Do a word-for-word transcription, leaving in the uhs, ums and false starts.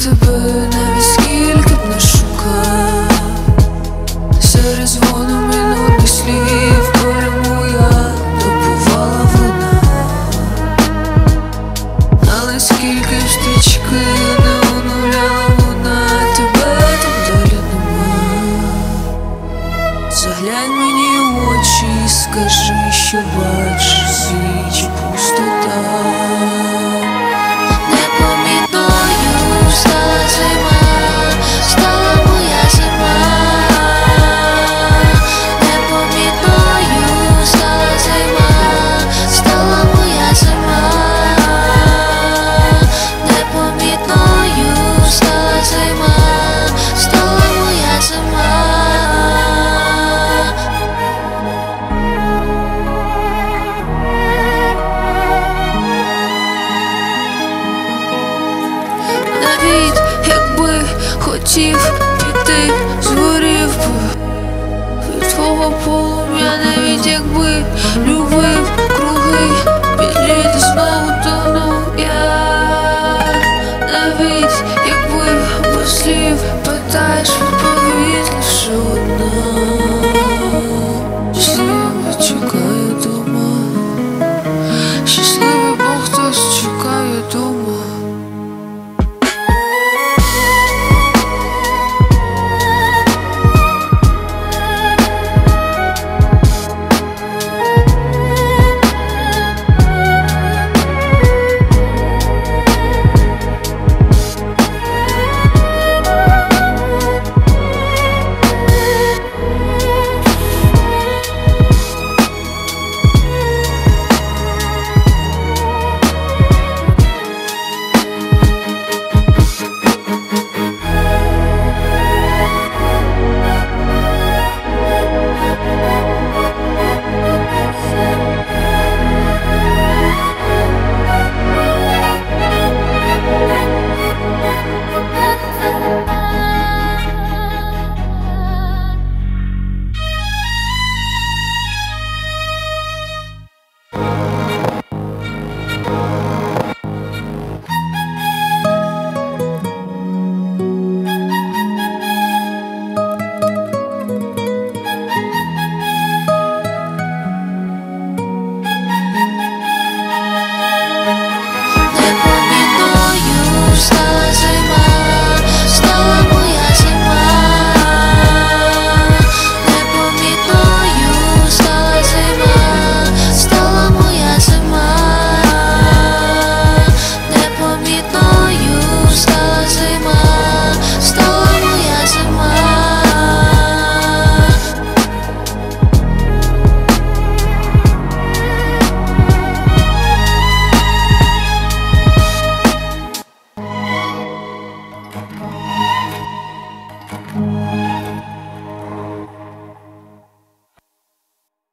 тебе, навіть скільки б не шукав, серед дзвону минулих слів порему я добувала вона. Але скільки б стрічки не оновляла вона, тебе там далі нема. Заглянь мені в очі і скажи, що бачиш в світі пустота. Непомітною стала зима, стала моя зима. Непомітною стала зима, стала моя зима. Непомітною стала зима, стала моя зима. Навіть якби хотів піти, згорів би від твого полум'я. Навіть якби любив круги, підліти знову